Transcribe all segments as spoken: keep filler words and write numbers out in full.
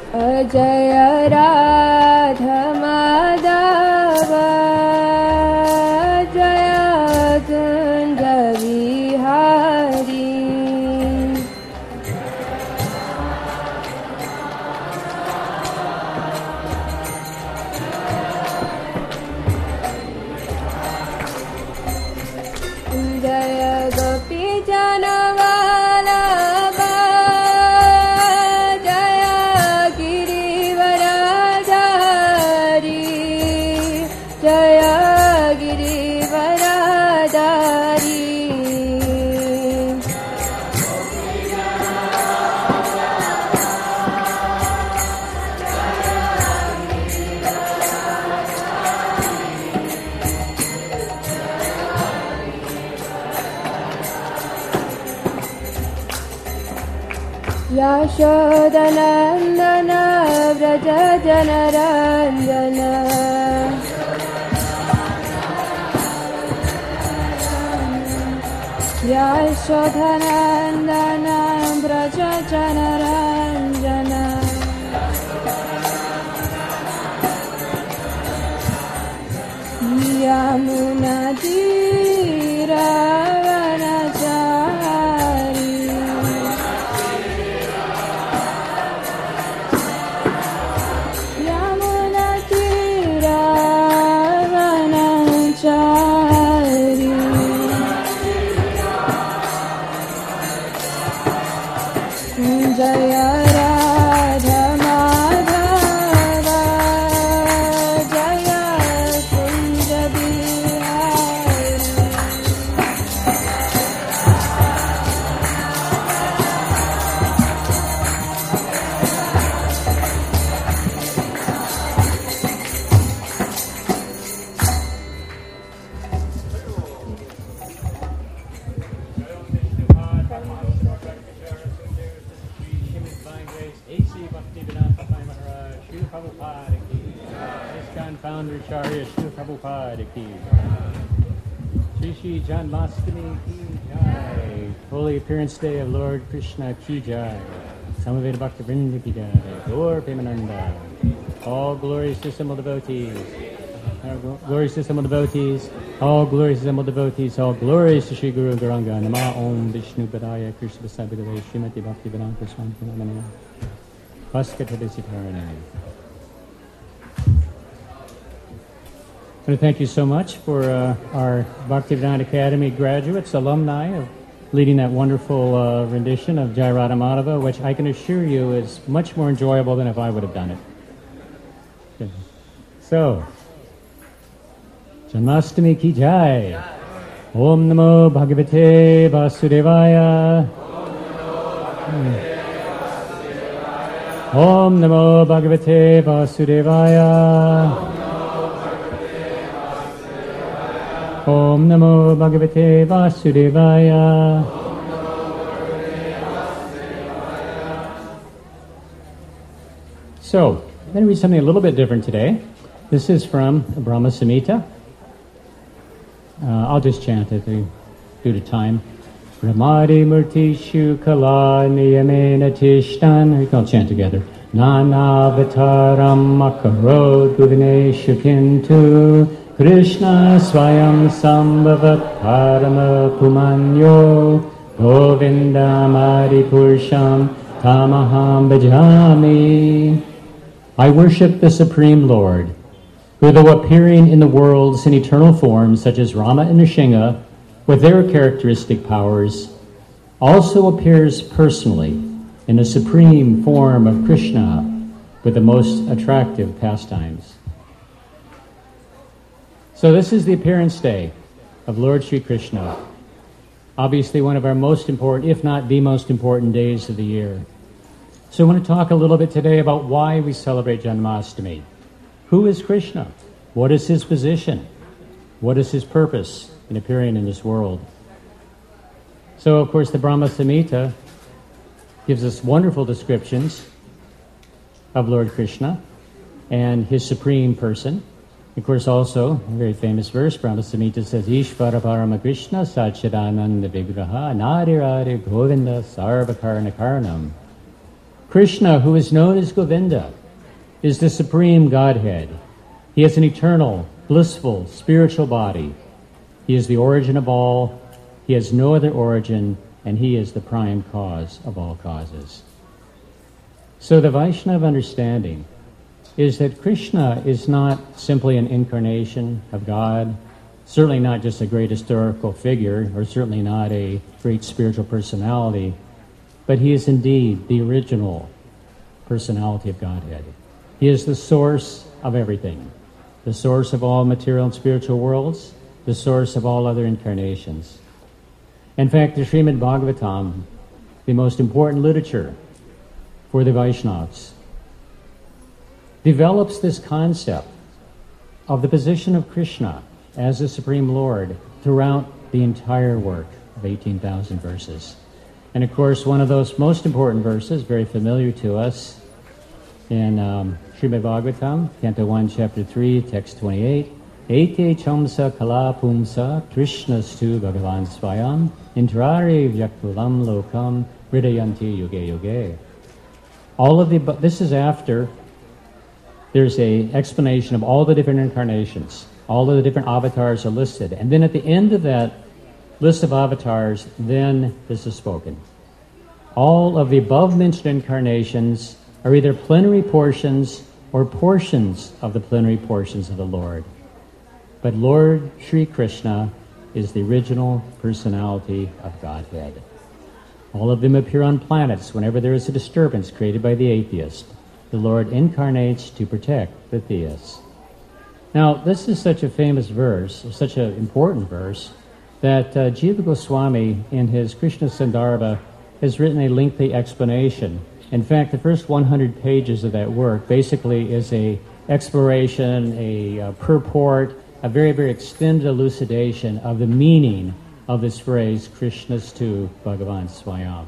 Ajay Radha Madhav Jai Kunj Vihari Jai Gopi जनवल्लभ Jai Girivardhari Jai Girivardhari यशोदनन्दन Vraj जनरञ्जन यशोदनन्दन Vraj जनरञ्जन यमुनातीरवनचारी Jai Radha Madhav Jai Kunj Bihari Founder Charya Srila Prabhupada ki Shri Shri Janmashtami ki jai. Holy Appearance Day of Lord Krishna ki jai. Samaveda Bhakta Vrinda ki jai. Gaur Premananda. All glorious dissembled devotees. All glorious dissembled devotees. All glorious dissembled devotees. All glorious to Shri Guru Garanga. Nama Om Vishnu Padaya Krishna Vasabhagave Srimati Bhakti Vedanta Swami Pranamana. Bhaskata Desitarana. I want to thank you so much for uh, our Bhaktivedanta Academy graduates, alumni, of leading that wonderful uh, rendition of Jai Radha Madhava, which I can assure you is much more enjoyable than if I would have done it. Okay. So, Janmashtami ki jai. Om Namo Bhagavate Vasudevaya. Om Namo Bhagavate Vasudevaya. Om Namo Bhagavate Vasudevaya. So, I'm going to read something a little bit different today. This is from Brahma Samhita. Uh, I'll just chant it due to time. Brahmadi Murtishu Kala Niyamena Tishtan. We can all chant together. Nanavataram Makarod Guvineshu Kintu Krishna Swayam Sambhavat Parama Pumanyo Govindam Adipursham Tamaham Bhajami. I worship the Supreme Lord, who, though appearing in the worlds in eternal forms such as Rama and Nrsimha, with their characteristic powers, also appears personally in the supreme form of Krishna with the most attractive pastimes. So this is the appearance day of Lord Sri Krishna, obviously one of our most important, if not the most important days of the year. So I want to talk a little bit today about why we celebrate Janmashtami. Who is Krishna? What is his position? What is his purpose in appearing in this world? So, of course, the Brahma Samhita gives us wonderful descriptions of Lord Krishna and his supreme person. Of course, also, a very famous verse, Brahma Samhita says, Ishvara Parama Krishna Satchidananda Vigraha Nadirari Govinda Sarvakarna Karnam. Krishna, who is known as Govinda, is the supreme Godhead. He is an eternal, blissful, spiritual body. He is the origin of all. He has no other origin, and he is the prime cause of all causes. So the Vaishnava understanding is that Krishna is not simply an incarnation of God, certainly not just a great historical figure, or certainly not a great spiritual personality, but he is indeed the original personality of Godhead. He is the source of everything, the source of all material and spiritual worlds, the source of all other incarnations. In fact, the Srimad Bhagavatam, the most important literature for the Vaishnavas, develops this concept of the position of Krishna as the Supreme Lord throughout the entire work of eighteen thousand verses. And of course, one of those most important verses, very familiar to us, in um, Srimad Bhagavatam, Canto one, Chapter three, Text twenty-eight, Ete chamsa kala pumsa Krishnastu Bhagavan Swayam intrare vyakulam lokam hridayanti yuge yuge. All of the, this is after there's a explanation of all the different incarnations. All of the different avatars are listed. And then at the end of that list of avatars, then this is spoken. All of the above-mentioned incarnations are either plenary portions or portions of the plenary portions of the Lord. But Lord Sri Krishna is the original personality of Godhead. All of them appear on planets whenever there is a disturbance created by the atheist. The Lord incarnates to protect the theist. Now, this is such a famous verse, such an important verse, that uh, Jiva Goswami, in his Krishna Sandarbha, has written a lengthy explanation. In fact, the first one hundred pages of that work basically is a exploration, a uh, purport, a very, very extended elucidation of the meaning of this phrase, Krishnastu Bhagavan Swayam.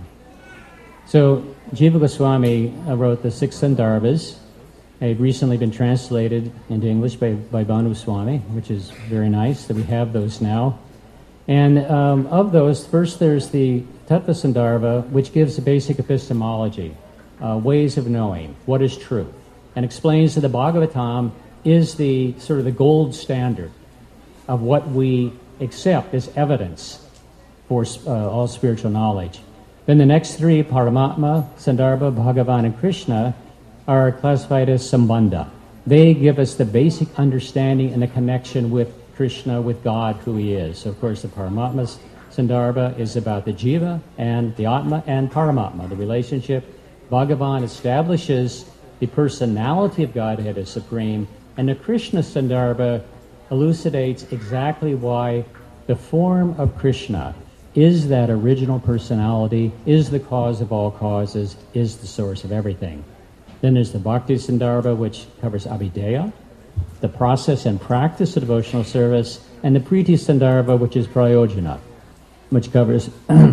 So, Jiva Goswami uh, wrote the six Sandarbhas. They've recently been translated into English by, by Bhanu Swami, which is very nice that we have those now. And um, of those, first there's the Tattva Sandarbha, which gives a basic epistemology, uh, ways of knowing what is true, and explains that the Bhagavatam is the sort of the gold standard of what we accept as evidence for uh, all spiritual knowledge. Then the next three, Paramatma, Sandarbha, Bhagavan, and Krishna, are classified as Sambandha. They give us the basic understanding and the connection with Krishna, with God, who he is. So, of course, the Paramatma Sandarbha is about the Jiva and the Atma and Paramatma, the relationship. Bhagavan establishes the personality of Godhead as supreme, and the Krishna Sandarbha elucidates exactly why the form of Krishna is that original personality, is the cause of all causes, is the source of everything. Then there's the Bhakti Sandarbha, which covers Abhideya, the process and practice of devotional service, and the Priti Sandarbha, which is Prayojana, which covers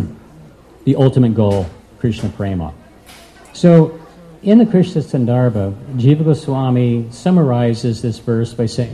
the ultimate goal, Krishna Prema. So, in the Krishna Sandarbha, Jiva Goswami summarizes this verse by saying,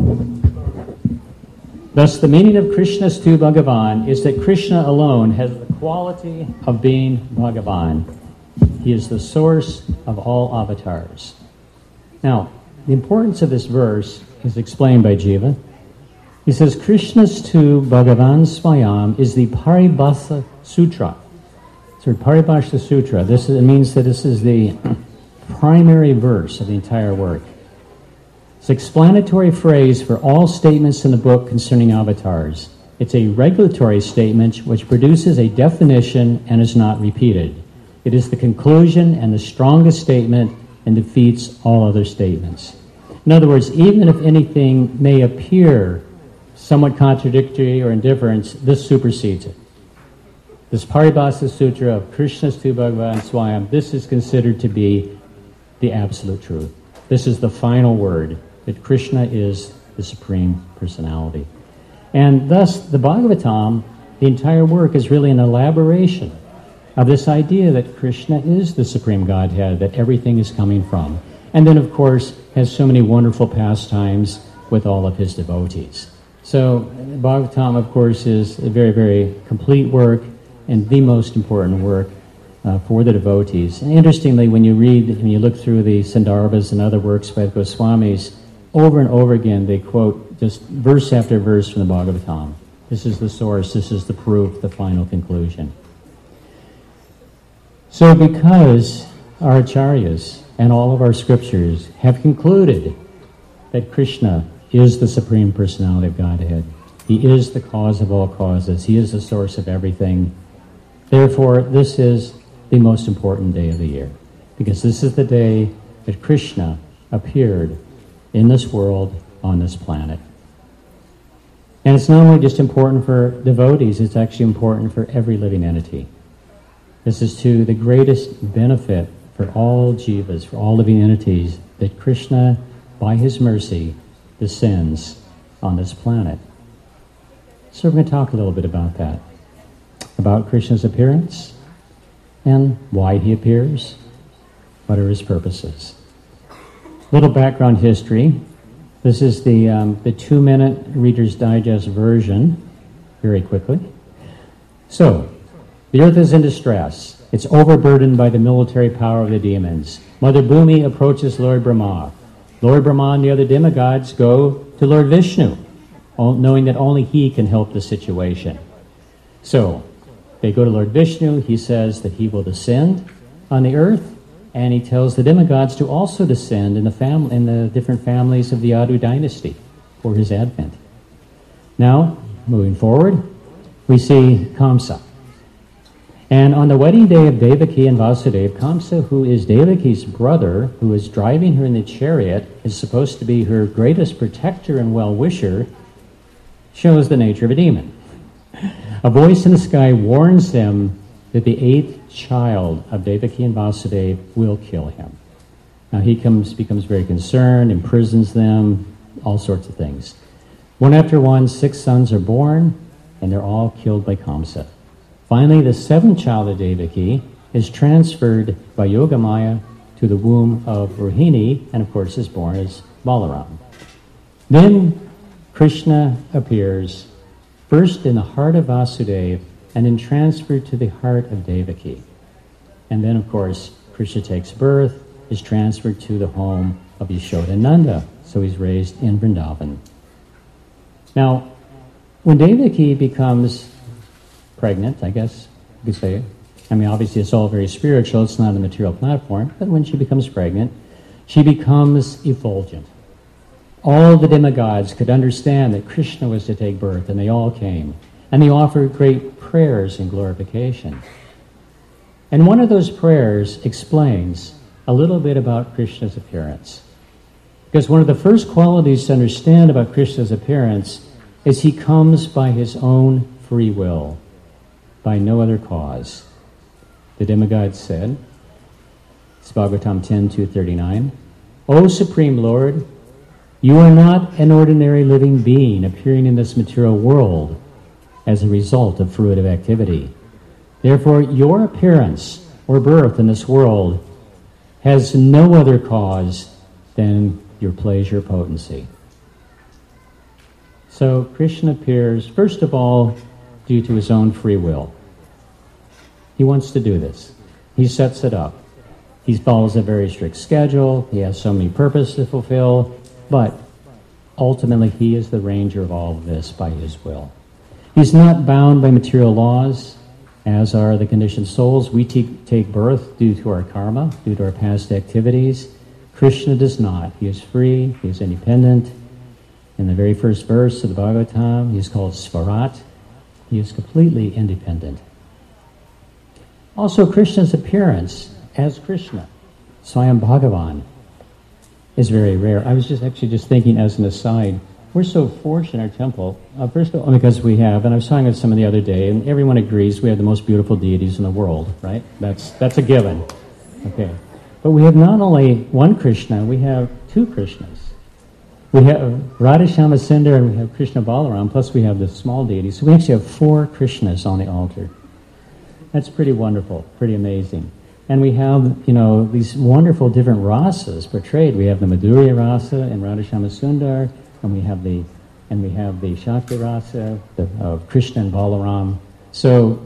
thus the meaning of Krishnastu Bhagavan is that Krishna alone has the quality of being Bhagavan. He is the source of all avatars. Now, the importance of this verse is explained by Jiva. He says, Krishnastu Bhagavan Swayam is the Paribhasa Sutra. So Paribhasa Sutra, this is, it means that this is the primary verse of the entire work. It's an explanatory phrase for all statements in the book concerning avatars. It's a regulatory statement which produces a definition and is not repeated. It is the conclusion and the strongest statement and defeats all other statements. In other words, even if anything may appear somewhat contradictory or indifferent, this supersedes it. This Paribhasa Sutra of Krishnastu Bhagavan Swayam, this is considered to be the absolute truth. This is the final word, that Krishna is the Supreme Personality. And thus, the Bhagavatam, the entire work, is really an elaboration of this idea that Krishna is the Supreme Godhead, that everything is coming from. And then, of course, has so many wonderful pastimes with all of his devotees. So, Bhagavatam, of course, is a very, very complete work and the most important work uh, for the devotees. And interestingly, when you read, when you look through the Sandarbhas and other works by the Goswamis, over and over again they quote just verse after verse from the Bhagavatam. This is the source, this is the proof, the final conclusion. So because our acharyas and all of our scriptures have concluded that Krishna is the Supreme Personality of Godhead, He is the cause of all causes, He is the source of everything, therefore this is the most important day of the year, because this is the day that Krishna appeared in this world, on this planet. And it's not only just important for devotees, it's actually important for every living entity. This is to the greatest benefit for all jivas, for all living entities, that Krishna, by His mercy, descends on this planet. So we're going to talk a little bit about that, about Krishna's appearance, and why He appears, what are His purposes. Little background history. This is the um, the two-minute Reader's Digest version, very quickly. So, the earth is in distress. It's overburdened by the military power of the demons. Mother Bhumi approaches Lord Brahma. Lord Brahma and the other demigods go to Lord Vishnu, knowing that only he can help the situation. So, they go to Lord Vishnu. He says that he will descend on the earth, and he tells the demigods to also descend in the fam- in the different families of the Yadu dynasty for his advent. Now, moving forward, we see Kamsa. And on the wedding day of Devaki and Vasudeva, Kamsa, who is Devaki's brother, who is driving her in the chariot, is supposed to be her greatest protector and well-wisher, shows the nature of a demon. A voice in the sky warns them that the eighth child of Devaki and Vasudeva will kill him. Now he comes, becomes very concerned, imprisons them, all sorts of things. One after one, six sons are born, and they're all killed by Kamsa. Finally, the seventh child of Devaki is transferred by Yogamaya to the womb of Rohini, and of course is born as Balaram. Then Krishna appears first in the heart of Vasudeva, and then transferred to the heart of Devaki. And then, of course, Krishna takes birth, is transferred to the home of Yashodananda, so he's raised in Vrindavan. Now, when Devaki becomes pregnant, I guess you could say, I mean, obviously it's all very spiritual, it's not a material platform, but when she becomes pregnant, she becomes effulgent. All the demigods could understand that Krishna was to take birth, and they all came. And they offered great prayers in glorification. And one of those prayers explains a little bit about Krishna's appearance. Because one of the first qualities to understand about Krishna's appearance is he comes by his own free will, by no other cause. The demigods said, it's Bhagavatam ten, two thirty-nine, O Supreme Lord, you are not an ordinary living being appearing in this material world as a result of fruitive activity. Therefore, your appearance or birth in this world has no other cause than your pleasure potency. So Krishna appears, first of all, due to his own free will. He wants to do this. He sets it up. He follows a very strict schedule. He has so many purposes to fulfill, but ultimately he is the ranger of all of this by his will. He's not bound by material laws, as are the conditioned souls. We t- take birth due to our karma, due to our past activities. Krishna does not. He is free. He is independent. In the very first verse of the Bhagavatam, he is called Svarat. He is completely independent. Also, Krishna's appearance as Krishna, Swayam Bhagavan, is very rare. I was just actually just thinking as an aside, we're so fortunate in our temple, uh, first of all, because we have, and I was talking with someone the other day, and everyone agrees we have the most beautiful deities in the world, right? That's that's a given. Okay. But we have not only one Krishna, we have two Krishnas. We have Radhashama Sundar and we have Krishna Balaram, plus we have the small deities. So we actually have four Krishnas on the altar. That's pretty wonderful, pretty amazing. And we have, you know, these wonderful different rasas portrayed. We have the Madhurya rasa in Radhashama Sundar, and we have the and we have the Shakti rasa the, of Krishna and Balaram. So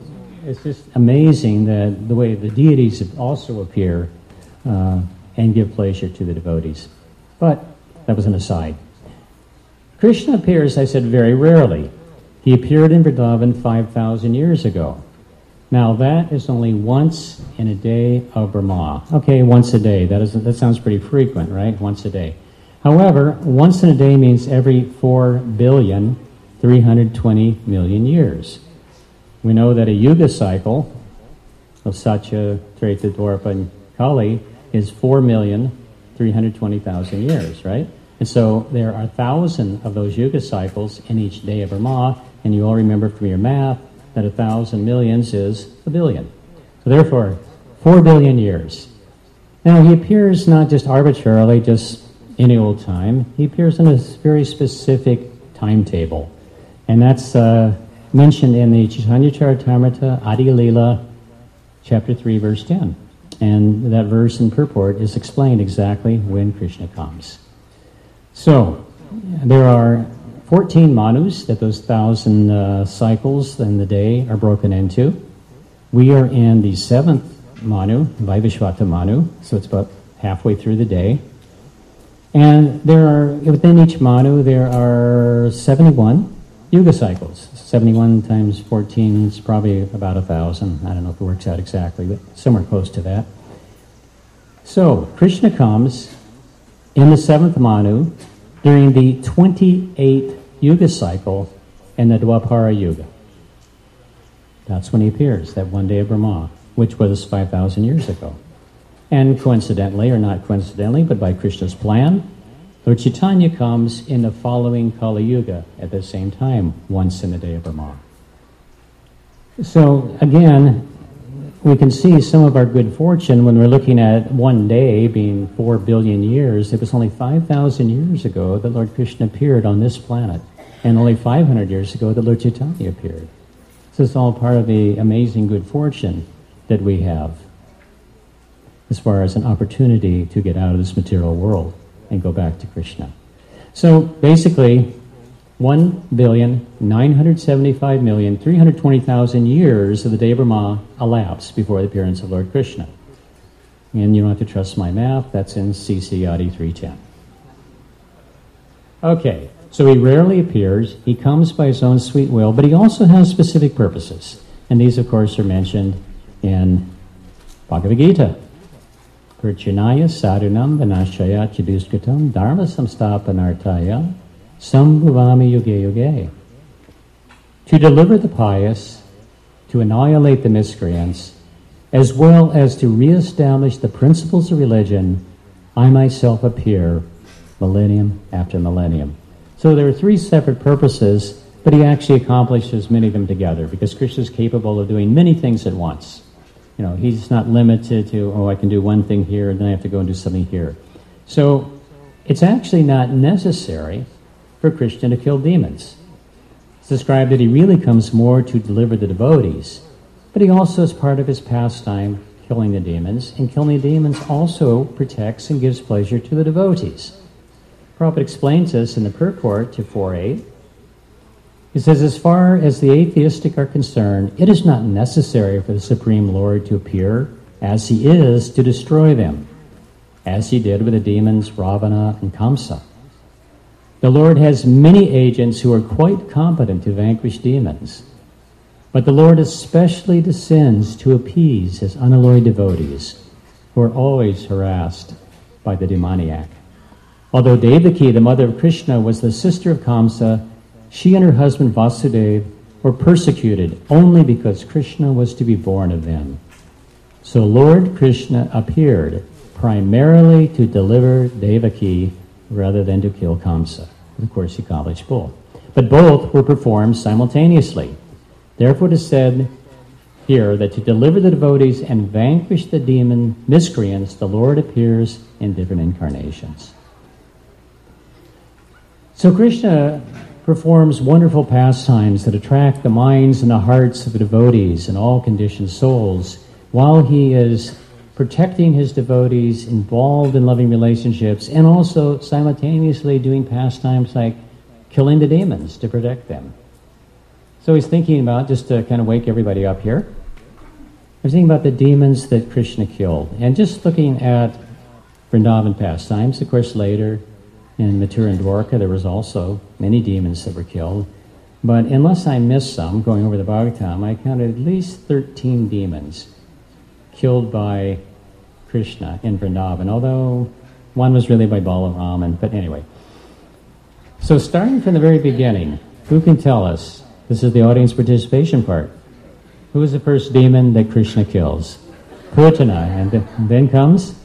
it's just amazing that the way the deities also appear uh, and give pleasure to the devotees. But that was an aside. Krishna appears, I said, very rarely. He appeared in Vrindavan five thousand years ago. Now, that is only once in a day of Brahma. Okay, once a day. That is that sounds pretty frequent, right? Once a day. However, once in a day means every four billion, three hundred twenty million years. We know that a yuga cycle of Satya, Treta, Dwapara, and Kali is four million, three hundred twenty thousand years, right? And so there are a thousand of those yuga cycles in each day of Brahma, and you all remember from your math that a thousand millions is a billion. So therefore, four billion years. Now, he appears not just arbitrarily, just any old time. He appears in a very specific timetable. And that's uh, mentioned in the Chaitanya Charitamrita Adi Leela, chapter three, verse ten. And that verse in purport is explained exactly when Krishna comes. So, there are fourteen manus that those thousand uh, cycles in the day are broken into. We are in the seventh manu, Vaivashvata manu, so it's about halfway through the day. And there are, within each manu, there are seventy-one yuga cycles. seventy-one times fourteen is probably about a thousand. I don't know if it works out exactly, but somewhere close to that. So, Krishna comes in the seventh manu during the twenty-eighth yuga cycle in the Dwapara Yuga. That's when he appears, that one day of Brahma, which was five thousand years ago. And coincidentally, or not coincidentally, but by Krishna's plan, Lord Chaitanya comes in the following Kali Yuga at the same time, once in the day of Brahma. So, again, we can see some of our good fortune when we're looking at one day being four billion years. It was only five thousand years ago that Lord Krishna appeared on this planet, and only five hundred years ago that Lord Chaitanya appeared. This is all part of the amazing good fortune that we have as far as an opportunity to get out of this material world and go back to Krishna. So basically, one billion, nine hundred seventy-five million, three hundred twenty thousand years of the day of Brahma elapsed before the appearance of Lord Krishna. And you don't have to trust my math, that's in C C Adi three ten. Okay, so he rarely appears, he comes by his own sweet will, but he also has specific purposes. And these, of course, are mentioned in Bhagavad Gita. Purchanaya sadhunam vinashaya chiduskatam dharma samstapanartaya sambhuvami yuge yuge. To deliver the pious, to annihilate the miscreants, as well as to reestablish the principles of religion, I myself appear millennium after millennium. So there are three separate purposes, but he actually accomplishes many of them together, because Krishna is capable of doing many things at once. You know, he's not limited to, oh, I can do one thing here, and then I have to go and do something here. So it's actually not necessary for Krishna to kill demons. It's described that he really comes more to deliver the devotees, but he also, as part of his pastime, killing the demons, and killing the demons also protects and gives pleasure to the devotees. Prabhupada explains this in the purport to four eight. He says, as far as the atheistic are concerned, it is not necessary for the Supreme Lord to appear as he is to destroy them, as he did with the demons Ravana and Kamsa. The Lord has many agents who are quite competent to vanquish demons, but the Lord especially descends to appease his unalloyed devotees, who are always harassed by the demoniac. Although Devaki, the mother of Krishna, was the sister of Kamsa, she and her husband Vasudeva were persecuted only because Krishna was to be born of them. So Lord Krishna appeared primarily to deliver Devaki rather than to kill Kamsa. Of course, he accomplished both. But both were performed simultaneously. Therefore it is said here that to deliver the devotees and vanquish the demon miscreants, the Lord appears in different incarnations. So Krishna performs wonderful pastimes that attract the minds and the hearts of the devotees and all conditioned souls, while he is protecting his devotees, involved in loving relationships, and also simultaneously doing pastimes like killing the demons to protect them. So he's thinking about, just to kind of wake everybody up here, was thinking about the demons that Krishna killed, and just looking at Vrindavan pastimes. Of course, later in Mathura and Dwarka, there was also many demons that were killed. But unless I missed some, going over the Bhagavatam, I counted at least thirteen demons killed by Krishna in Vrindavan, although one was really by Balaraman, but anyway. So starting from the very beginning, who can tell us? This is the audience participation part. Who is the first demon that Krishna kills? Putana, and th- then comes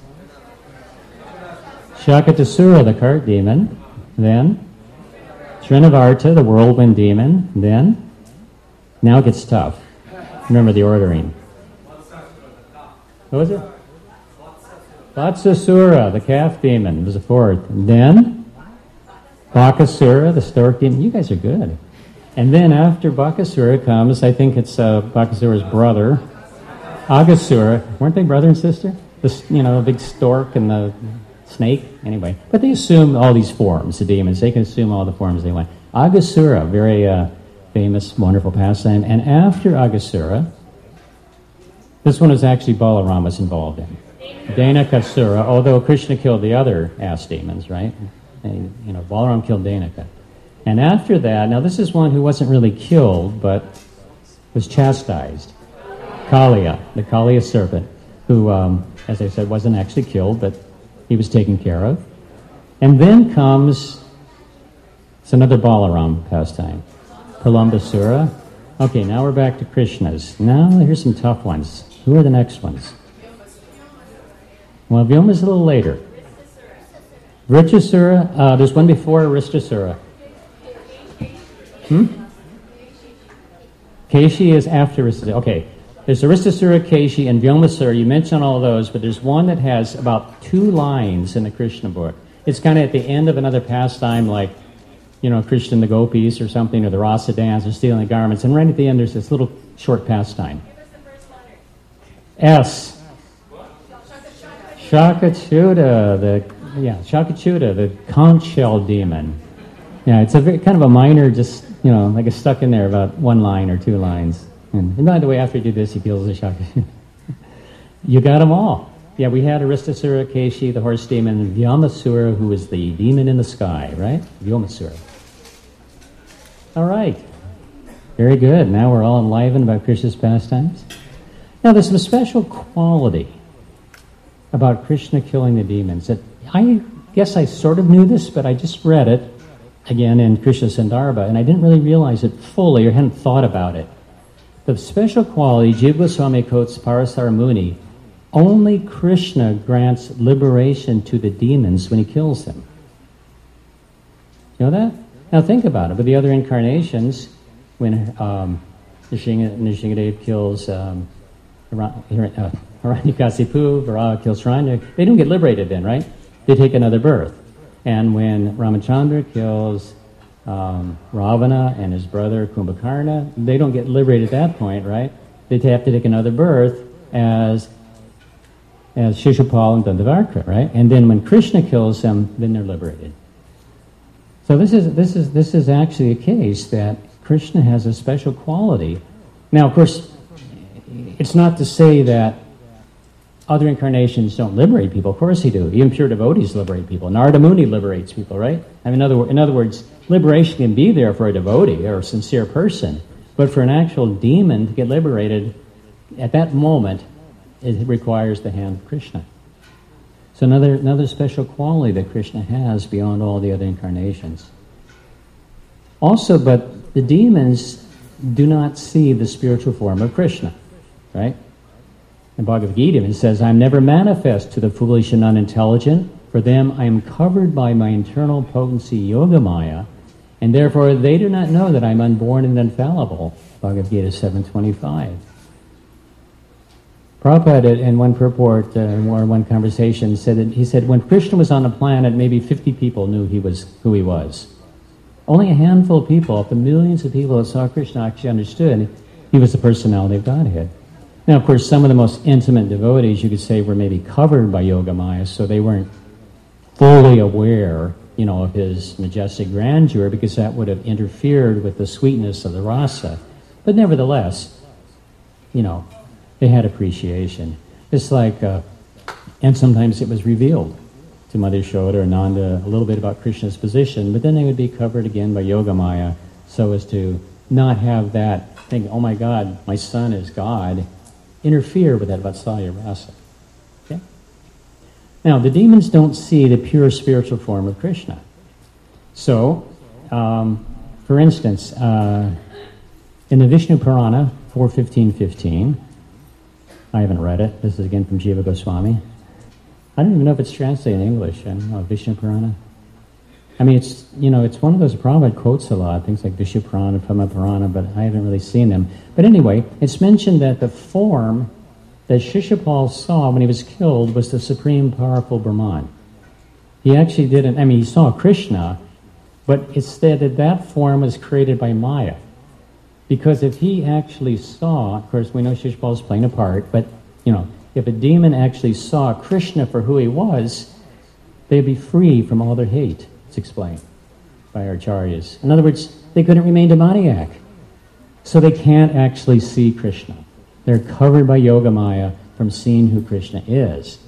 Shakatasura, the cart demon, then Srinavarta, the whirlwind demon, then, now it gets tough. Remember the ordering. What was it? Vatsasura, the calf demon, was the fourth. And then, Bakasura, the stork demon. You guys are good. And then after Bakasura comes, I think it's uh, Bakasura's brother, Agasura. Weren't they brother and sister? The, you know, the big stork and the snake? Anyway. But they assume all these forms, the demons. They can assume all the forms they want. Agasura, very uh, famous, wonderful pastime. And after Agasura, this one is actually Balaram was involved in. Dhanakasura, although Krishna killed the other ass demons, right? And, you know, Balaram killed Dhanaka. And after that, now this is one who wasn't really killed, but was chastised. Kaliya, the Kaliya serpent, who, um, as I said, wasn't actually killed, but he was taken care of. And then comes, it's another Balaram pastime, Pralambasura. Okay, now we're back to Krishna's. Now here's some tough ones. Who are the next ones? Well, Vyoma's a little later. Vritrasura, uh, there's one before Aristasura. Hmm? Keshi is after Aristasura. Okay, there's Aristasura, Keshi, and Vyomasura. You mentioned all those, but there's one that has about two lines in the Krishna book. It's kind of at the end of another pastime, like, you know, Krishna and the gopis or something, or the rasa dance, or stealing the garments. And right at the end, there's this little short pastime. S. Shakachuta, the yeah, Shakachuta, the conch shell demon. Yeah, it's a very, kind of a minor, just, you know, like it's stuck in there about one line or two lines. And, and by the way, after you do this, he kills the Shakachuta. You got them all. Yeah, we had Aristasura, Keshi, the horse demon, and Vyomasura, who is the demon in the sky, right? Vyomasura. All right. Very good. Now we're all enlivened about Krishna's pastimes. Now, there's some special quality about Krishna killing the demons that I guess I sort of knew this, but I just read it again in Krishna Sandarbha, and I didn't really realize it fully or hadn't thought about it. The special quality, Jiva Goswami quotes Parasara Muni, only Krishna grants liberation to the demons when he kills them. You know that? Now think about it. With the other incarnations, when um, Nrsingadev kills um, uh, Hiranyakasipu, Varaha kills Hiranya, they don't get liberated then, right? They take another birth. And when Ramachandra kills um, Ravana and his brother Kumbhakarna, they don't get liberated at that point, right? They have to take another birth as as Shishupal and Dandavarka, right? And then when Krishna kills them, then they're liberated. So this is this is this is actually a case that Krishna has a special quality. Now, of course, it's not to say that other incarnations don't liberate people. Of course they do. Even pure devotees liberate people. Narada Muni liberates people, right? I mean, in other, in other words, liberation can be there for a devotee or a sincere person, but for an actual demon to get liberated at that moment, it requires the hand of Krishna. So another another special quality that Krishna has beyond all the other incarnations. Also, but the demons do not see the spiritual form of Krishna, right? In Bhagavad Gita, it says, I am never manifest to the foolish and unintelligent. For them, I am covered by my internal potency, Yogamaya, and therefore they do not know that I am unborn and infallible. Bhagavad Gita seven twenty-five. Prabhupada, in one purport, uh, or one conversation, said that he said when Krishna was on the planet, maybe fifty people knew he was who he was. Only a handful of people, of the millions of people that saw Krishna, actually understood he was the personality of Godhead. Now, of course, some of the most intimate devotees, you could say, were maybe covered by Yogamaya, so they weren't fully aware, you know, of his majestic grandeur, because that would have interfered with the sweetness of the rasa. But nevertheless, you know, They had appreciation. It's like, uh, and sometimes it was revealed to Mother Yashoda or Nanda a little bit about Krishna's position, but then they would be covered again by Yogamaya so as to not have that thing, oh my God, my son is God, interfere with that Vatsalya rasa. Okay? Now, the demons don't see the pure spiritual form of Krishna. So, um, for instance, uh, in the Vishnu Purana, four fifteen fifteen, I haven't read it. This is again from Jiva Goswami. I don't even know if it's translated in English. I don't know, Vishnu Purana. I mean, it's, you know, it's one of those Prabhupada quotes a lot, things like Vishnu Purana, Pama Purana, but I haven't really seen them. But anyway, it's mentioned that the form that Shishupal saw when he was killed was the supreme powerful Brahman. He actually didn't, I mean, he saw Krishna, but it's said that that form was created by Maya. Because if he actually saw, of course we know Shishupal is playing a part, but, you know, if a demon actually saw Krishna for who he was, they'd be free from all their hate, it's explained by our acharyas. In other words, they couldn't remain demoniac. So they can't actually see Krishna. They're covered by Yogamaya from seeing who Krishna is.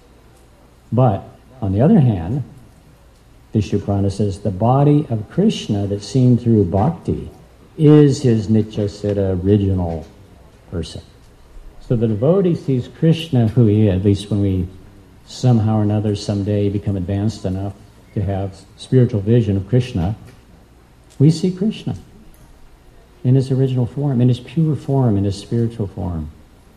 But, on the other hand, Vishnu Purana says the body of Krishna that's seen through bhakti is his Nitya Siddha original person. So the devotee sees Krishna who he is, at least when we somehow or another someday become advanced enough to have spiritual vision of Krishna, we see Krishna in his original form, in his pure form, in his spiritual form.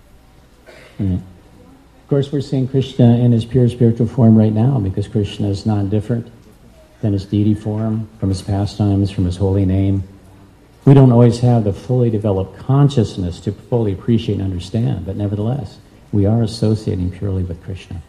Mm. Of course, we're seeing Krishna in his pure spiritual form right now because Krishna is not different than his deity form, from his pastimes, from his holy name. We don't always have the fully developed consciousness to fully appreciate and understand, but nevertheless, we are associating purely with Krishna.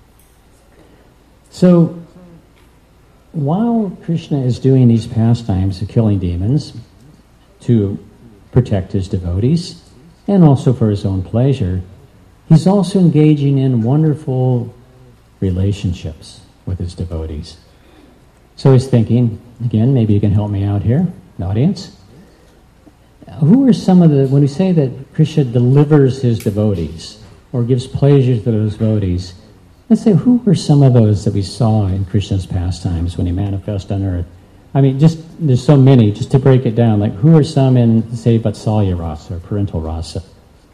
So, while Krishna is doing these pastimes of killing demons to protect his devotees, and also for his own pleasure, he's also engaging in wonderful relationships with his devotees. So he's thinking, again, maybe you can help me out here, the audience. Who are some of the, when we say that Krishna delivers his devotees, or gives pleasure to those devotees, let's say, who were some of those that we saw in Krishna's pastimes when he manifested on earth? I mean, just, there's so many, just to break it down, like who are some in, say, Vatsalya rasa, or parental rasa?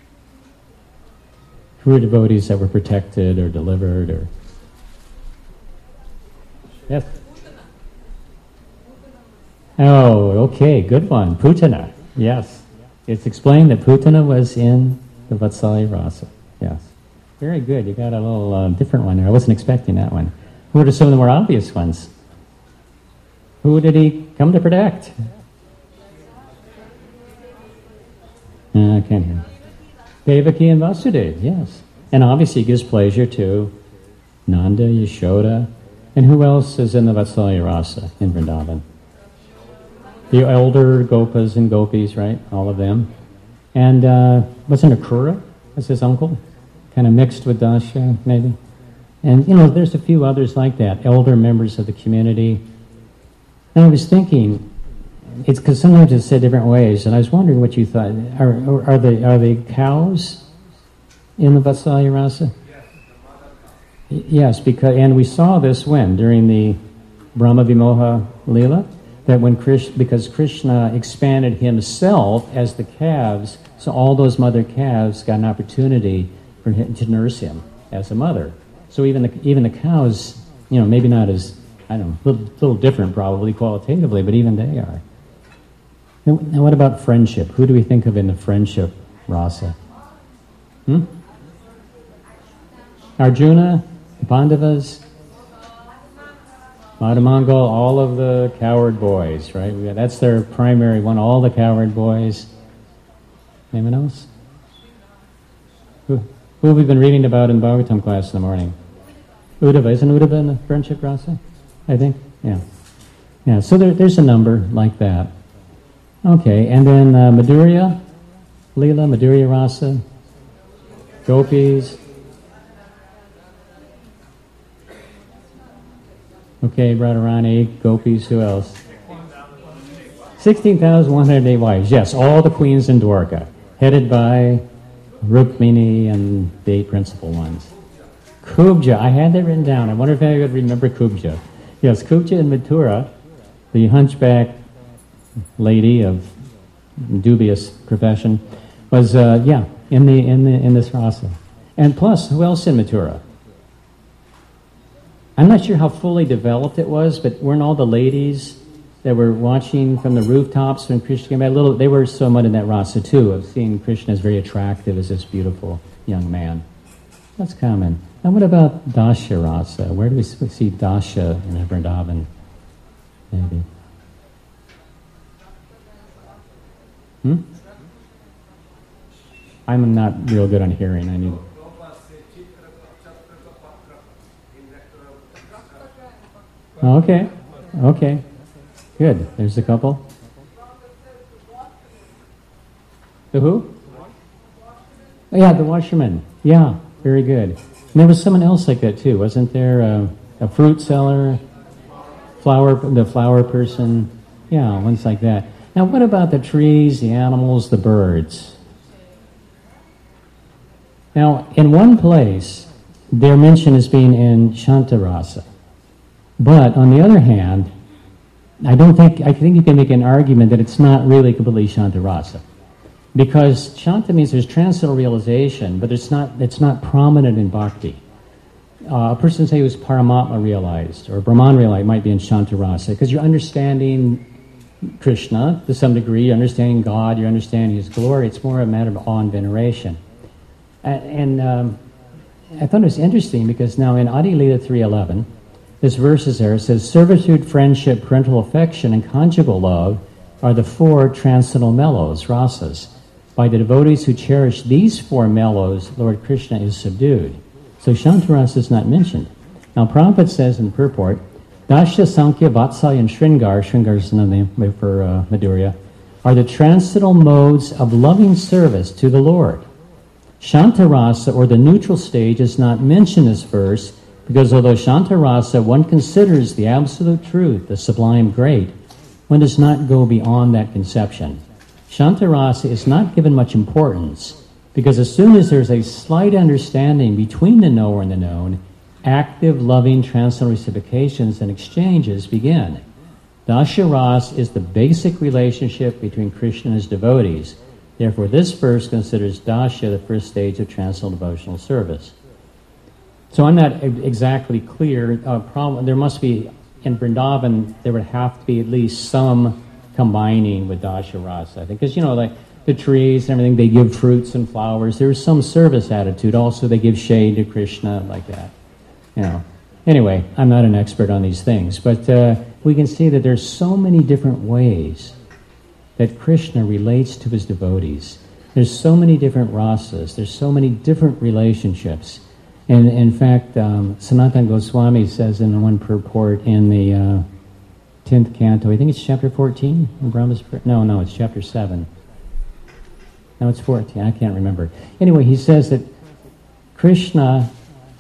Who are devotees that were protected or delivered, or... Yes? Oh, okay, good one. Putana, yes. It's explained that Putana was in the Vatsalya rasa, yes. Very good. You got a little uh, different one there. I wasn't expecting that one. Who are some of the more obvious ones? Who did he come to protect? Uh, I can't hear. Devaki and Vasudeva, yes. And obviously he gives pleasure to Nanda, Yashoda, and who else is in the Vatsalya rasa in Vrindavan? The elder Gopas and Gopis, right? All of them. And uh, wasn't Akrura? Was his uncle? Kind of mixed with Dasya, maybe. And, you know, there's a few others like that, elder members of the community. And I was thinking, it's because sometimes it's said different ways, and I was wondering what you thought. Are, are, the, are the cows in the Vatsalya rasa? Yes, yes, because, and we saw this when? During the Brahma Vimoha Leela? That when Krishna, because Krishna expanded himself as the calves, so all those mother calves got an opportunity for him to nurse him as a mother. So even the, even the cows, you know, maybe not as, I don't know, a little, little different probably qualitatively, but even they are. Now, now what about friendship? Who do we think of in the friendship rasa? Hmm? Arjuna, Pandavas, Madhamangal, all of the coward boys, right? We got, that's their primary one, all the coward boys. Anyone else? Who, who have we been reading about in Bhagavatam class in the morning? Uddhava. Isn't Uddhava in the friendship rasa? I think? Yeah. Yeah, so there, there's a number like that. Okay, and then uh, Madhurya, Leela, Madhurya rasa, Gopis. Okay, Radharani, Gopis, who else? sixteen thousand one hundred eight wives. Yes, all the queens in Dwarka, headed by Rukmini and the eight principal ones. Kubja, I had that written down. I wonder if I would remember Kubja. Yes, Kubja and Mathura, the hunchback lady of dubious profession, was uh, yeah in the in the in this rasa. And plus, who else in Mathura? I'm not sure how fully developed it was, but weren't all the ladies that were watching from the rooftops when Krishna came back, little, they were somewhat in that rasa too, of seeing Krishna as very attractive as this beautiful young man. That's common. And what about Dasya rasa? Where do we see Dasya in Vrindavan? Maybe. Hmm? I'm not real good on hearing. I need. Okay. Okay. Good. There's a couple. The who? Oh, yeah, the washerman. Yeah, very good. And there was someone else like that too, wasn't there? Uh, a fruit seller, flower, the flower person. Yeah, ones like that. Now, what about the trees, the animals, the birds? Now, in one place, they're mentioned as being in Shantarasa. But, on the other hand, I don't think, I think you can make an argument that it's not really completely Shantarasa. Because Shanta means there's transcendental realization, but it's not, it's not prominent in bhakti. Uh, a person, say, who's Paramatma realized, or Brahman realized, might be in Shantarasa, because you're understanding Krishna to some degree, you're understanding God, you're understanding His glory. It's more a matter of awe and veneration. And, and um, I thought it was interesting because now in Adi Lila three eleven, this verse is there. It says, servitude, friendship, parental affection, and conjugal love are the four transcendental mellows, rasas. By the devotees who cherish these four mellows, Lord Krishna is subdued. So Shantarasa is not mentioned. Now Prabhupada says in the purport, Dasya, Sankhya, Vatsalya, and Shringar, Shringar is another name for uh, Madhurya, are the transcendental modes of loving service to the Lord. Shantarasa, or the neutral stage, is not mentioned in this verse, because although Shantarasa, one considers the absolute truth, the sublime great, one does not go beyond that conception. Shantarasa is not given much importance, because as soon as there's a slight understanding between the knower and the known, active, loving, transcendental reciprocations and exchanges begin. Dasya Ras is the basic relationship between Krishna and his devotees. Therefore, this verse considers Dasya the first stage of transcendental devotional service. So I'm not exactly clear. Uh, problem, there must be, in Vrindavan, there would have to be at least some combining with Dasya Rasa. I think, because, you know, like the trees and everything, they give fruits and flowers. There's some service attitude. Also, they give shade to Krishna, like that. You know. Anyway, I'm not an expert on these things, but uh, we can see that there's so many different ways that Krishna relates to his devotees. There's so many different rasas. There's so many different relationships. And in fact, um, Sanatana Goswami says in one purport in the uh, tenth canto, I think it's chapter fourteen in Brahma's... No, no, it's chapter seven. No, it's fourteen. I can't remember. Anyway, he says that Krishna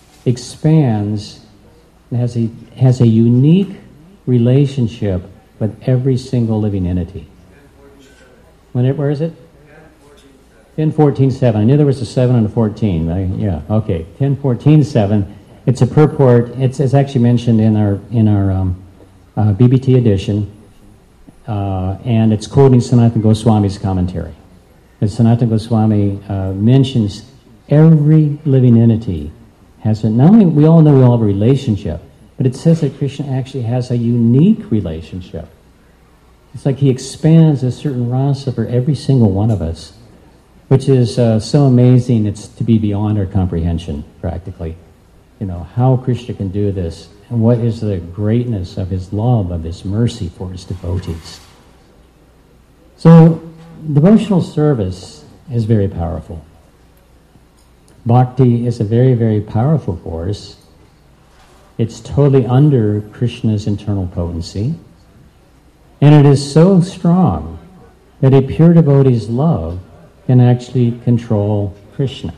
expands and has a, has a unique relationship with every single living entity. When it, where is it? ten fourteen seven. I knew there was a seven and a fourteen. I, yeah, okay. ten fourteen seven. It's a purport. It's, it's actually mentioned in our in our um, uh, B B T edition, uh, and it's quoting Sanatana Goswami's commentary. And Sanatana Goswami uh, mentions every living entity has a, not only we all know we all have a relationship, but it says that Krishna actually has a unique relationship. It's like he expands a certain rasa for every single one of us, which is uh, so amazing it's to be beyond our comprehension, practically. You know, how Krishna can do this, and what is the greatness of his love, of his mercy for his devotees. So, devotional service is very powerful. Bhakti is a very, very powerful force. It's totally under Krishna's internal potency. And it is so strong that a pure devotee's love can actually control Krishna.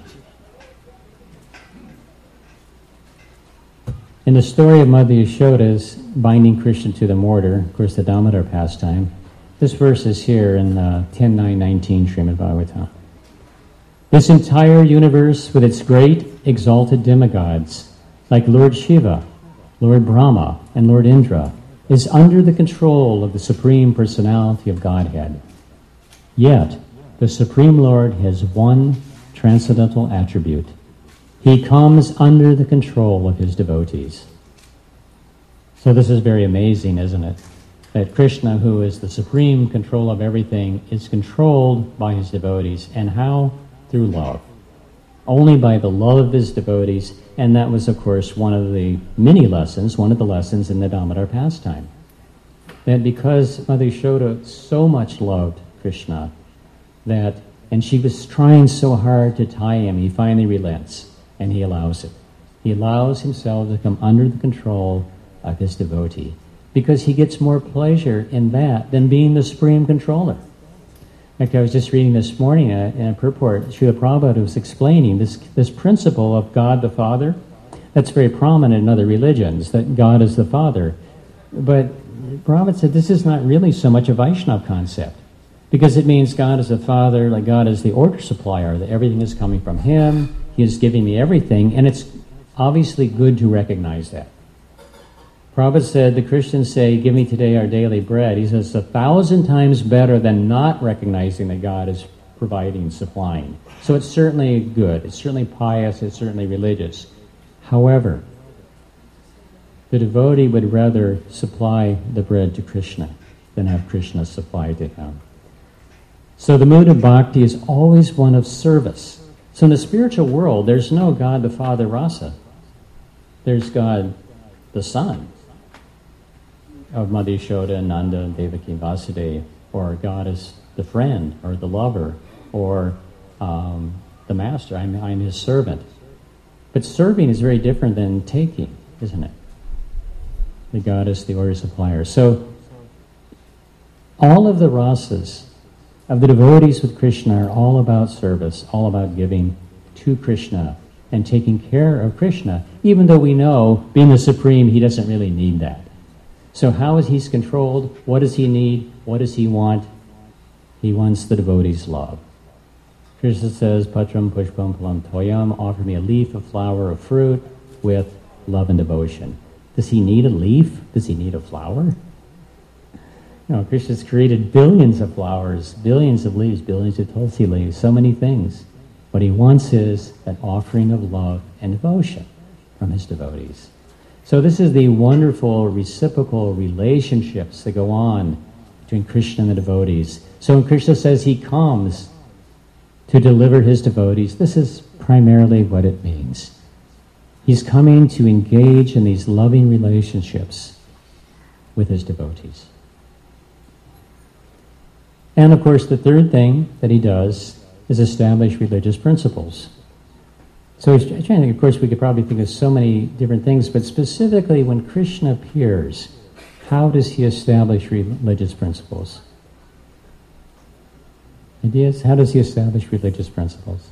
In the story of Mother Yashoda's binding Krishna to the mortar, of course the Damodar pastime, this verse is here in uh, ten nine nineteen Srimad Bhagavatam. This entire universe with its great exalted demigods, like Lord Shiva, Lord Brahma, and Lord Indra, is under the control of the Supreme Personality of Godhead. Yet, the Supreme Lord has one transcendental attribute. He comes under the control of his devotees. So this is very amazing, isn't it? That Krishna, who is the supreme control of everything, is controlled by his devotees. And how? Through love. Only by the love of his devotees. And that was, of course, one of the many lessons, one of the lessons in the Damodar pastime. That because Mother Yashoda so much loved Krishna, that, and she was trying so hard to tie him, he finally relents, and he allows it. He allows himself to come under the control of his devotee, because he gets more pleasure in that than being the supreme controller. In fact, I was just reading this morning in a, in a purport, Srila Prabhupada was explaining this, this principle of God the Father. That's very prominent in other religions, that God is the Father. But Prabhupada said this is not really so much a Vaishnava concept, because it means God is the Father, like God is the order supplier, that everything is coming from him, he is giving me everything, and it's obviously good to recognize that. Prabhupada said, the Christians say, give me today our daily bread. He says, a thousand times better than not recognizing that God is providing, supplying. So it's certainly good. It's certainly pious. It's certainly religious. However, the devotee would rather supply the bread to Krishna than have Krishna supply to him. So the mood of bhakti is always one of service. So in the spiritual world, there's no God the Father rasa. There's God the Son of Mother Yashoda, Nanda, Devaki, Vasudeva, or God is the friend, or the lover, or um, the master. I'm, I'm his servant. But serving is very different than taking, isn't it? The God is the order supplier. So all of the rasas of the devotees with Krishna are all about service, all about giving to Krishna and taking care of Krishna, even though we know, being the Supreme, he doesn't really need that. So how is he controlled? What does he need? What does he want? He wants the devotee's love. Krishna says, Patram pushpam palam toyam, offer me a leaf, a flower, a fruit, with love and devotion. Does he need a leaf? Does he need a flower? No, Krishna's created billions of flowers, billions of leaves, billions of tulsi leaves, so many things. What he wants is an offering of love and devotion from his devotees. So this is the wonderful reciprocal relationships that go on between Krishna and the devotees. So when Krishna says he comes to deliver his devotees, this is primarily what it means. He's coming to engage in these loving relationships with his devotees. And of course, the third thing that he does is establish religious principles. So he's trying to think, of course, we could probably think of so many different things, but specifically when Krishna appears, how does he establish religious principles? Ideas? How does he establish religious principles?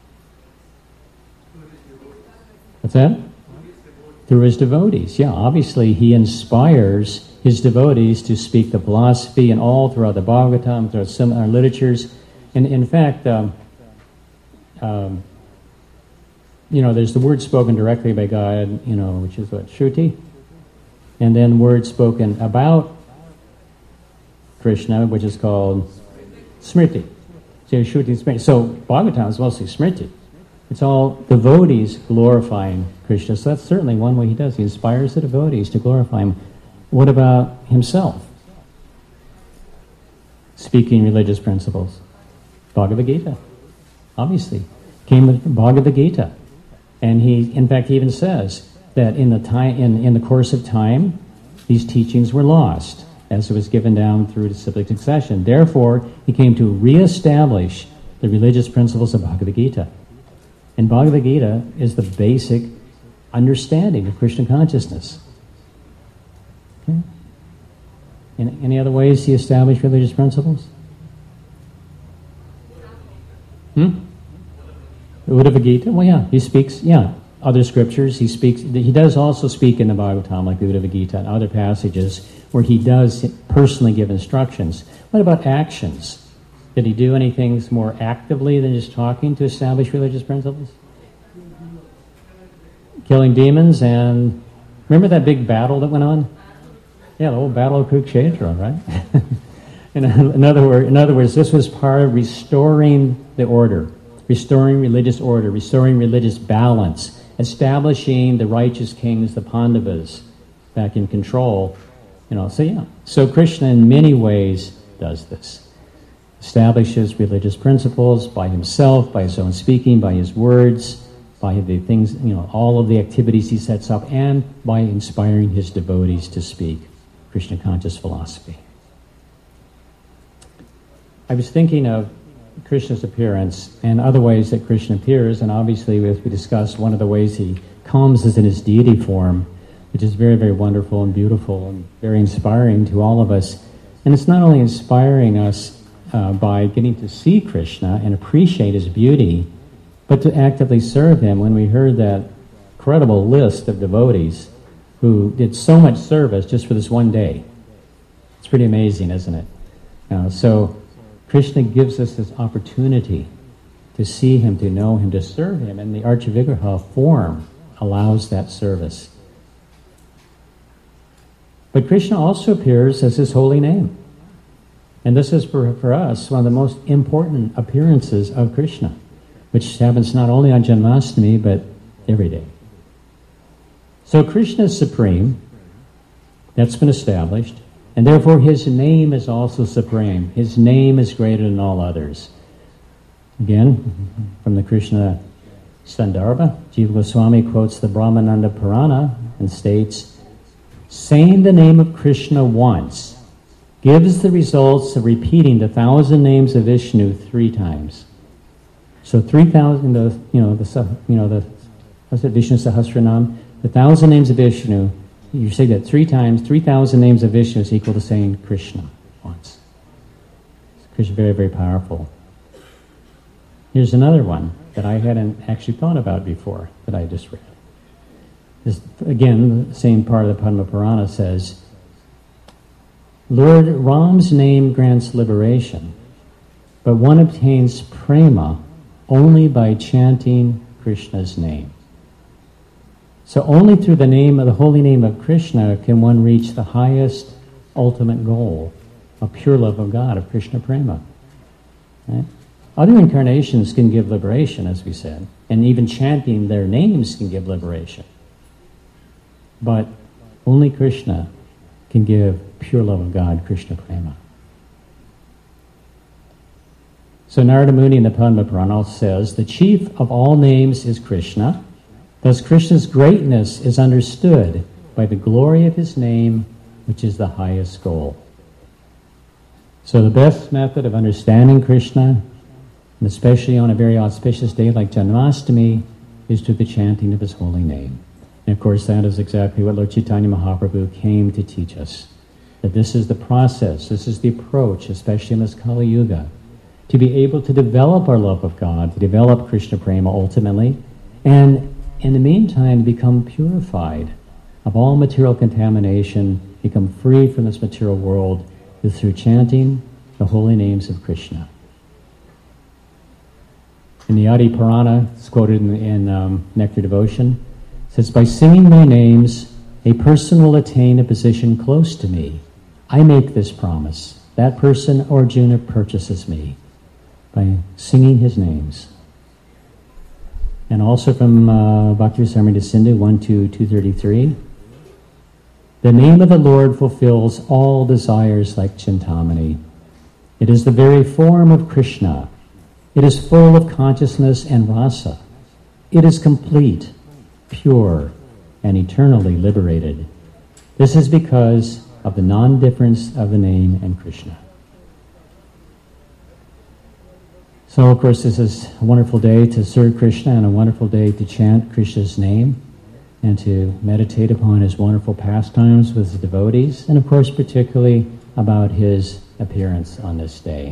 What's that? Through his devotees. Yeah, obviously he inspires his devotees to speak the philosophy, and all throughout the Bhagavatam, throughout similar literatures. And in fact, um, um, you know, there's the word spoken directly by God, you know, which is what? Shruti. And then words spoken about Krishna, which is called Smriti. So Shruti and Smriti. So Bhagavatam is mostly Smriti. It's all devotees glorifying Krishna. So that's certainly one way he does. He inspires the devotees to glorify him. What about himself? Speaking religious principles. Bhagavad Gita, obviously, came with Bhagavad Gita. And he, in fact, he even says that in the time, in, in the course of time, these teachings were lost as it was given down through disciplic succession. Therefore, he came to reestablish the religious principles of Bhagavad Gita. And Bhagavad Gita is the basic understanding of Krishna consciousness. Okay? In any other ways he established religious principles? Hmm? Uddhava Gita? Well, yeah, he speaks, yeah, other scriptures. He speaks, he does also speak in the Bhagavatam, like the Uddhava Gita and other passages where he does personally give instructions. What about actions? Did he do anything more actively than just talking to establish religious principles? Killing demons, and remember that big battle that went on? Yeah, the old Battle of Kurukshetra, right? in, in, other word, in other words, this was part of restoring the order, restoring religious order, restoring religious balance, establishing the righteous kings, the Pandavas, back in control. You know, so yeah. So Krishna in many ways does this. Establishes religious principles by himself, by his own speaking, by his words, by the things, you know, all of the activities he sets up, and by inspiring his devotees to speak Krishna conscious philosophy. I was thinking of Krishna's appearance and other ways that Krishna appears, and obviously, as we discussed, one of the ways he comes is in his deity form, which is very, very wonderful and beautiful and very inspiring to all of us. And it's not only inspiring us uh, by getting to see Krishna and appreciate his beauty, but to actively serve him. When we heard that incredible list of devotees who did so much service just for this one day, it's pretty amazing, isn't it? Uh, so Krishna gives us this opportunity to see him, to know him, to serve him, and the Archavigraha form allows that service. But Krishna also appears as his holy name. And this is, for, for us, one of the most important appearances of Krishna, which happens not only on Janmashtami, but every day. So Krishna is supreme. That's been established. And therefore his name is also supreme. His name is greater than all others. Again, from the Krishna Sandarbha, Jiva Goswami quotes the Brahmananda Purana and states, saying the name of Krishna once gives the results of repeating the thousand names of Vishnu three times. So three thousand, the you know the you know the what's it, Vishnu Sahasranam, the thousand names of Vishnu. You say that three times. Three thousand names of Vishnu is equal to saying Krishna once. Krishna is very, very powerful. Here's another one that I hadn't actually thought about before that I just read. This, again, the same part of the Padma Purana says, Lord Ram's name grants liberation, but one obtains prema only by chanting Krishna's name. So only through the name of the holy name of Krishna can one reach the highest ultimate goal of pure love of God, of Krishna prema. Right? Other incarnations can give liberation, as we said, and even chanting their names can give liberation. But only Krishna can give pure love of God, Krishna prema. So Narada Muni in the Padma Purana says, the chief of all names is Krishna. Thus Krishna's greatness is understood by the glory of his name, which is the highest goal. So the best method of understanding Krishna, and especially on a very auspicious day like Janmashtami, is through the chanting of his holy name. And of course that is exactly what Lord Chaitanya Mahaprabhu came to teach us. That this is the process, this is the approach, especially in this Kali Yuga, to be able to develop our love of God, to develop Krishna prema ultimately, and in the meantime become purified of all material contamination, become free from this material world through chanting the holy names of Krishna. In the Adi Purana, it's quoted in, in um, Nectar Devotion, it says, by singing thy names, a person will attain a position close to me. I make this promise. That person, Arjuna, purchases me by singing his names. And also from uh, Bhakti-rasamrita Sindhu one two two thirty-three, the name of the Lord fulfills all desires like Chintamani. It is the very form of Krishna. It is full of consciousness and rasa. It is complete, pure, and eternally liberated. This is because of the non-difference of the name and Krishna. So, of course, this is a wonderful day to serve Krishna and a wonderful day to chant Krishna's name and to meditate upon his wonderful pastimes with his devotees, and, of course, particularly about his appearance on this day.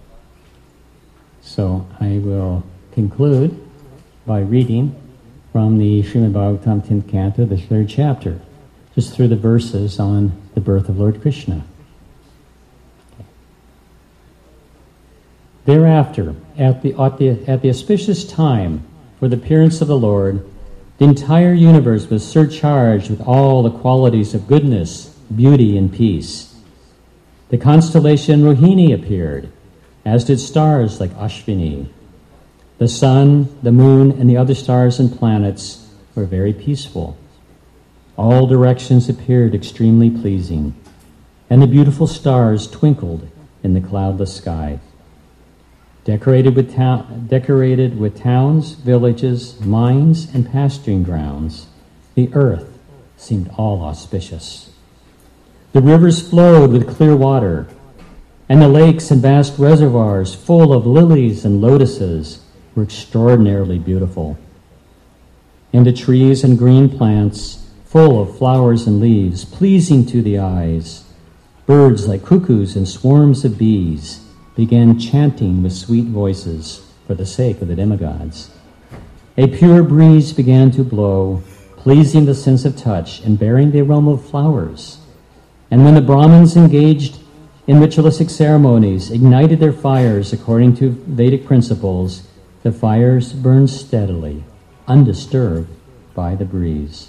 So I will conclude by reading from the Srimad Bhagavatam tenth Canto, the third chapter, just through the verses on the birth of Lord Krishna. Thereafter, at the, at the, at the auspicious time for the appearance of the Lord, the entire universe was surcharged with all the qualities of goodness, beauty, and peace. The constellation Rohini appeared, as did stars like Ashvini. The sun, the moon, and the other stars and planets were very peaceful. All directions appeared extremely pleasing, and the beautiful stars twinkled in the cloudless sky. Decorated with, ta- decorated with towns, villages, mines, and pasturing grounds, the earth seemed all auspicious. The rivers flowed with clear water, and the lakes and vast reservoirs full of lilies and lotuses were extraordinarily beautiful. And the trees and green plants, full of flowers and leaves, pleasing to the eyes, birds like cuckoos and swarms of bees began chanting with sweet voices for the sake of the demigods. A pure breeze began to blow, pleasing the sense of touch and bearing the aroma of flowers. And when the Brahmins engaged in ritualistic ceremonies, ignited their fires according to Vedic principles, the fires burned steadily, undisturbed by the breeze.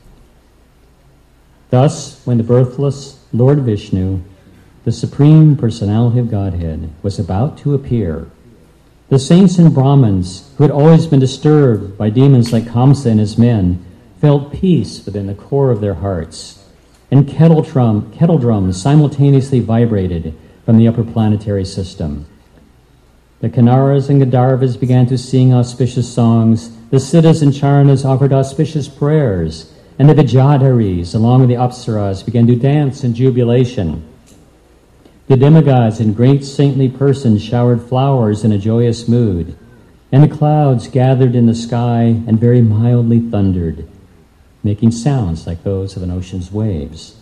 Thus, when the birthless Lord Vishnu, the Supreme Personality of Godhead, was about to appear, the saints and Brahmins, who had always been disturbed by demons like Kamsa and his men, felt peace within the core of their hearts, and kettle, drum, kettle drums simultaneously vibrated from the upper planetary system. The Kinnaras and Gandharvas began to sing auspicious songs, the Siddhas and Charanas offered auspicious prayers, and the Vijayadharis, along with the Apsaras, began to dance in jubilation. The demigods in great saintly persons showered flowers in a joyous mood, and the clouds gathered in the sky and very mildly thundered, making sounds like those of an ocean's waves.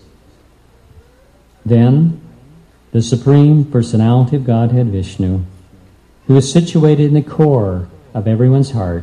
Then, the Supreme Personality of Godhead, Vishnu, who is situated in the core of everyone's heart,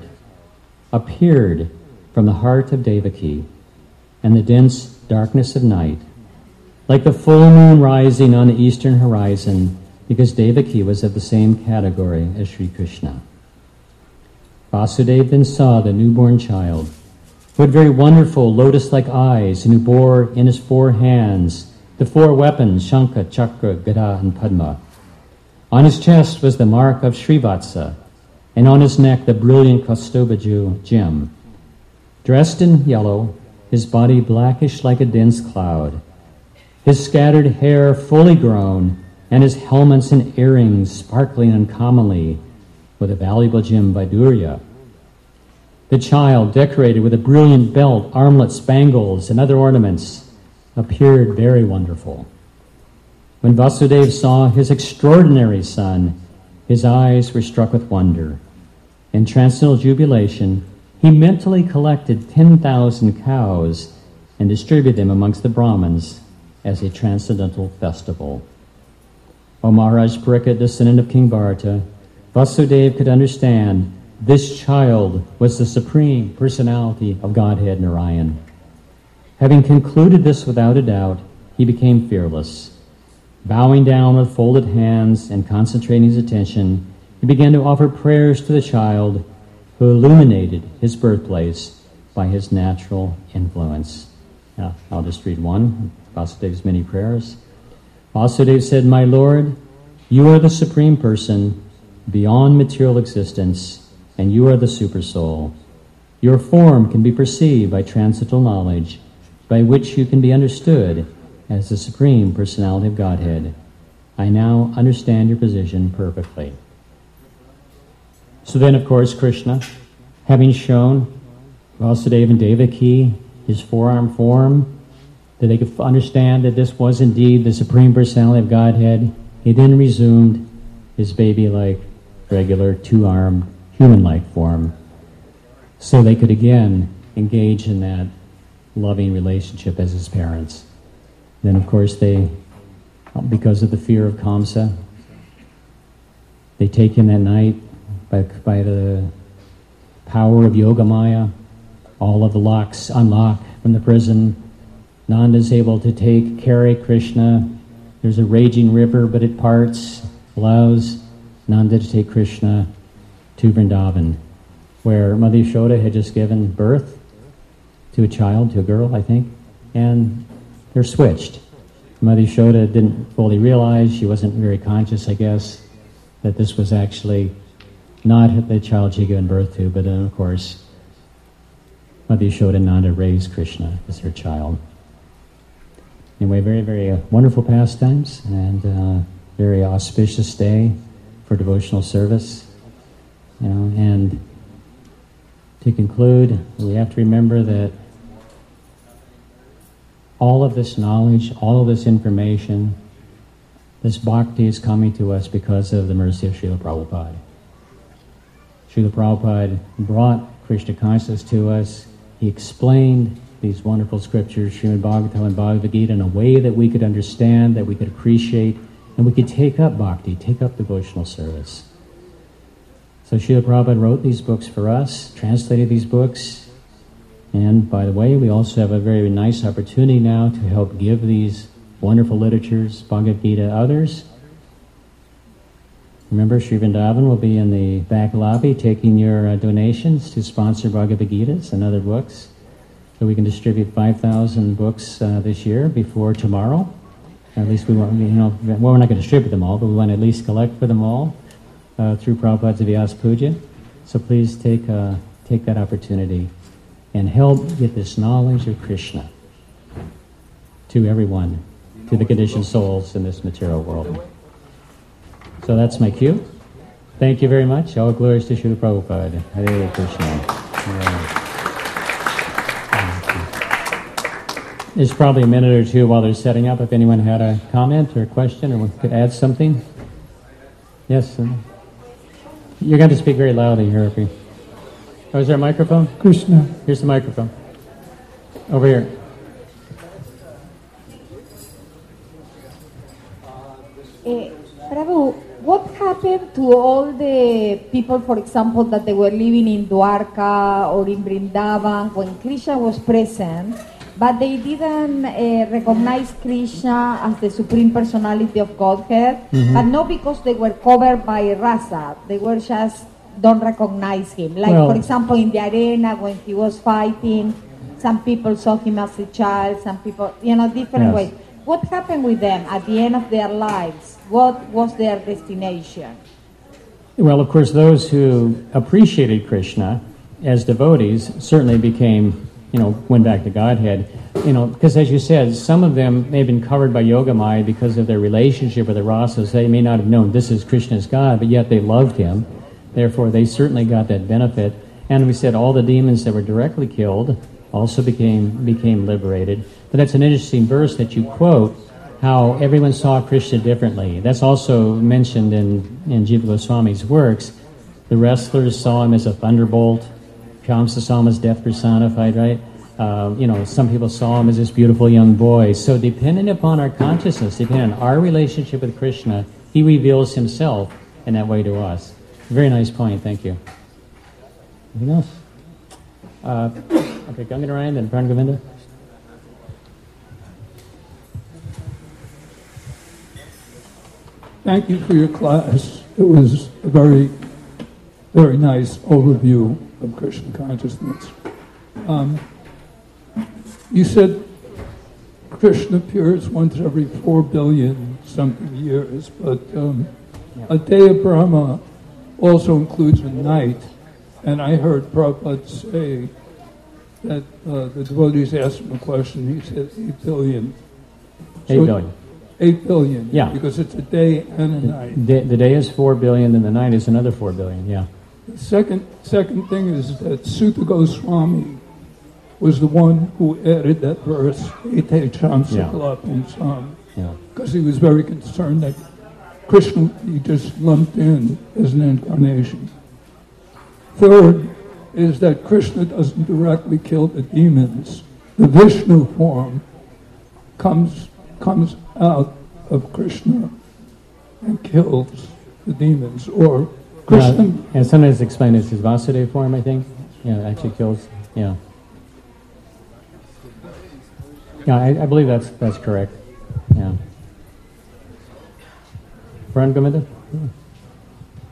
appeared from the heart of Devaki and the dense darkness of night, like the full moon rising on the eastern horizon, because Devaki was of the same category as Sri Krishna. Vasudeva then saw the newborn child, who had very wonderful lotus-like eyes and who bore in his four hands the four weapons, Shankha, Chakra, Gada, and Padma. On his chest was the mark of Srivatsa, and on his neck the brilliant Kaustubha gem. Dressed in yellow, his body blackish like a dense cloud, his scattered hair fully grown, and his helmets and earrings sparkling uncommonly with a valuable gem Vaidurya. The child, decorated with a brilliant belt, armlets, bangles, and other ornaments, appeared very wonderful. When Vasudeva saw his extraordinary son, his eyes were struck with wonder. In transcendental jubilation, he mentally collected ten thousand cows and distributed them amongst the Brahmins as a transcendental festival. O Maharaj Parikshit, descendant of King Bharata, Vasudeva could understand this child was the Supreme Personality of Godhead, Narayan. Having concluded this without a doubt, he became fearless. Bowing down with folded hands and concentrating his attention, he began to offer prayers to the child who illuminated his birthplace by his natural influence. Now, I'll just read one, Vasudeva's many prayers. Vasudeva said, "My Lord, you are the Supreme Person beyond material existence, and you are the Supersoul. Your form can be perceived by transcendental knowledge, by which you can be understood as the Supreme Personality of Godhead. I now understand your position perfectly." So then, of course, Krishna, having shown Vasudeva and Devaki his forearm form, that they could understand that this was indeed the Supreme Personality of Godhead, he then resumed his baby-like, regular, two-armed, human-like form, so they could again engage in that loving relationship as his parents. Then, of course, they, because of the fear of Kamsa, they take him that night by, by the power of Yogamaya. All of the locks unlock from the prison. Nanda is able to take, carry Krishna. There's a raging river, but it parts, allows Nanda to take Krishna to Vrindavan, where Mother Yashoda had just given birth to a child, to a girl, I think, and they're switched. Mother Yashoda didn't fully realize, she wasn't very conscious, I guess, that this was actually not the child she had given birth to, but then, of course, Mother Yashoda and Nanda raised Krishna as her child. Anyway, very, very uh, wonderful pastimes, and uh, very auspicious day for devotional service. You know, and to conclude, we have to remember that all of this knowledge, all of this information, this bhakti is coming to us because of the mercy of Srila Prabhupada. Srila Prabhupada brought Krishna consciousness to us. He explained these wonderful scriptures, Srimad Bhagavatam and Bhagavad Gita, in a way that we could understand, that we could appreciate, and we could take up bhakti, take up devotional service. So Srila Prabhupada wrote these books for us, translated these books, and by the way, we also have a very nice opportunity now to help give these wonderful literatures, Bhagavad Gita, others. Remember, Sri Vrindavan will be in the back lobby taking your uh, donations to sponsor Bhagavad Gitas and other books. So we can distribute five thousand books uh, this year before tomorrow. At least we want, you know, well, we're not going to distribute them all, but we want to at least collect for them all uh, through Prabhupada's Vyasa Puja. So please take uh, take that opportunity and help get this knowledge of Krishna to everyone, to the conditioned souls in this material world. So that's my cue. Thank you very much. All glories to Srila Prabhupada. Hare Krishna. Yeah. There's probably a minute or two while they're setting up if anyone had a comment or a question or could add something. Yes? Uh, you're going to speak very loudly here. If you, oh, is there a microphone? Krishna. Here's the microphone. Over here. Uh, Prabhu, what happened to all the people, for example, that they were living in Dwarka or in Vrindavan when Krishna was present, but they didn't uh, recognize Krishna as the Supreme Personality of Godhead, mm-hmm. but not because they were covered by rasa, they were just don't recognize him. Like, well, for example, in the arena when he was fighting, some people saw him as a child, some people, you know, different yes. ways. What happened with them at the end of their lives? What was their destination? Well, of course, those who appreciated Krishna as devotees certainly became, you know, went back to Godhead. You know, because as you said, some of them may have been covered by Yoga Maya because of their relationship with the rasas. They may not have known this is Krishna's God, but yet they loved him. Therefore, they certainly got that benefit. And we said all the demons that were directly killed also became became liberated. But that's an interesting verse that you quote, how everyone saw Krishna differently. That's also mentioned in, in Jiva Goswami's works. The wrestlers saw him as a thunderbolt. Kamsa saw him as death personified, right? Uh, you know, some people saw him as this beautiful young boy. So depending upon our consciousness, depending on our relationship with Krishna, he reveals himself in that way to us. Very nice point, thank you. Anything else? Uh, okay, Gangadharayan, then Pran Govinda. Thank you for your class. It was a very, very nice overview of Krishna consciousness. Um, you said Krishna appears once every four billion something years, but um, yeah. a day of Brahma also includes a night. And I heard Prabhupada say that uh, the devotees asked him a question. He said eight billion. Eight So billion. Eight billion. Yeah. Because it's a day and a night. The, the day is four billion, and the night is another four billion. Yeah. The second second thing is that Sutta Goswami was the one who added that verse, Ete Chamsakala Pumsam, Yeah. because he was very concerned that Krishna he just lumped in as an incarnation. Third is that Krishna doesn't directly kill the demons. The Vishnu form comes comes out of Krishna and kills the demons. Or Krishna... Uh, and sometimes explained as his Vasudeva form, I think. Yeah, actually kills. Yeah. Yeah, I, I believe that's that's correct. Yeah. Pran Govinda?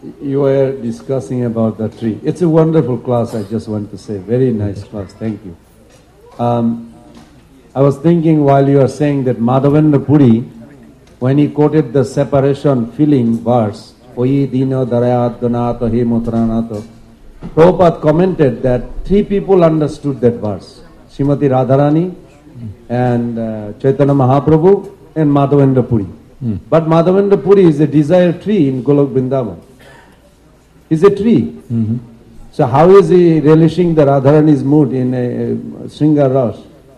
you were discussing about the tree. It's a wonderful class, I just want to say. Very nice class, thank you. Um, I was thinking while you were saying that Madhavendra Puri, when he quoted the separation feeling verse, Oyi dino darayat donato he motranato, Prabhupada commented that three people understood that verse. Srimati Radharani and uh, Chaitanya Mahaprabhu and Madhavendra Puri. Hmm. But Madhavendra Puri is a desire tree in Golok Vrindavan. He's a tree. Mm-hmm. So how is he relishing the Radharani's mood in a, a Sringar Ras?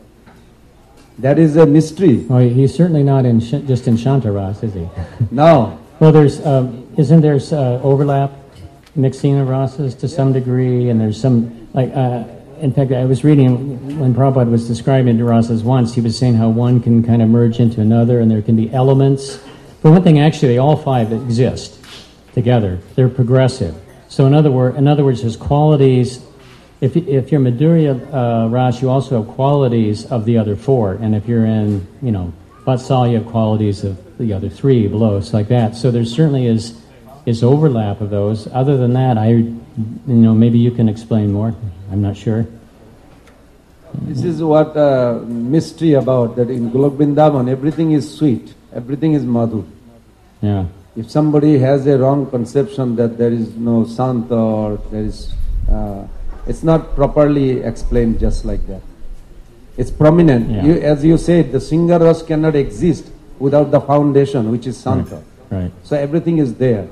That is a mystery. Oh, he's certainly not in sh- just in Shantaras, is he? No. Well, there's um, isn't there uh, overlap, mixing of rasas to some degree, and there's some like. Uh, in fact, I was reading when Prabhupada was describing the rasas once. He was saying how one can kind of merge into another, and there can be elements. For one thing, actually, all five exist together. They're progressive. So, in other word, in other words, there's qualities. If if you're Madhurya uh, Ras, you also have qualities of the other four, and if you're in, you know, Vatsal, you have qualities of the other three below. It's like that. So there certainly is is overlap of those. Other than that, I, you know, maybe you can explain more. I'm not sure. This is what uh, mystery about that in Golok Vrindavan, everything is sweet, everything is madhur. Yeah. If somebody has a wrong conception that there is no santa or there is, uh, it's not properly explained just like that. It's prominent. Yeah. You, as you said, the Sringar Ras cannot exist without the foundation, which is santa. Right. Right. So everything is there.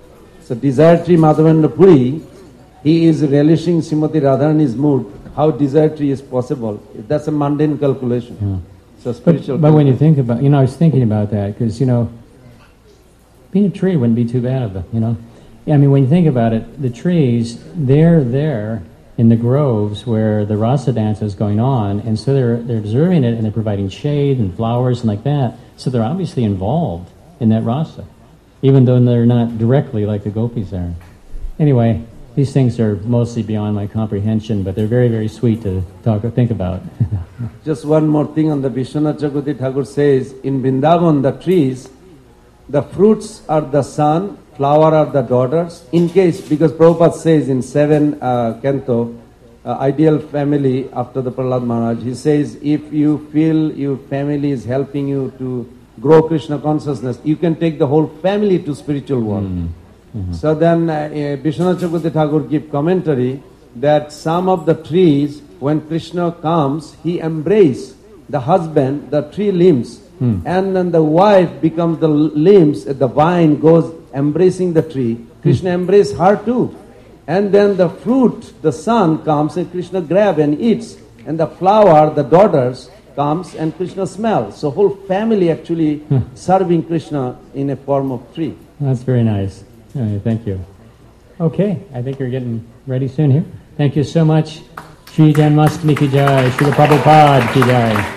So desire tree Madhavendra Puri, he is relishing Srimati Radharani's mood. How desire tree is possible? That's a mundane calculation. Yeah. So spiritual. But, but when you think about, you know, I was thinking about that because, you know, being a tree wouldn't be too bad of it, you know. Yeah, I mean, when you think about it, the trees, they're there in the groves where the rasa dance is going on, and so they're they're observing it and they're providing shade and flowers and like that. So they're obviously involved in that rasa, even though they're not directly like the gopis are. Anyway, these things are mostly beyond my comprehension, but they're very, very sweet to talk or think about. Just one more thing on the Vishwanath Chakravarti Thakur says, in Vrindavan, the trees, the fruits are the son, flower are the daughters. In case, because Prabhupada says in seven uh, canto, uh, ideal family after the Prahlad Maharaj, he says, if you feel your family is helping you to grow Krishna consciousness, you can take the whole family to spiritual world. Mm. Mm-hmm. So then uh, Vishwanath Chakravarti Thakur give commentary that some of the trees, when Krishna comes, he embraces the husband, the tree limbs, mm. and then the wife becomes the limbs, the vine goes embracing the tree. Krishna mm. embraces her too. And then the fruit, the son comes and Krishna grabs and eats. And the flower, the daughters, comes and Krishna smells. So whole family actually mm. serving Krishna in a form of tree. That's very nice. Uh, thank you. Okay, I think we're getting ready soon here. Thank you so much. Shri Janmashtami ki jai, Srila Prabhupada ki jai.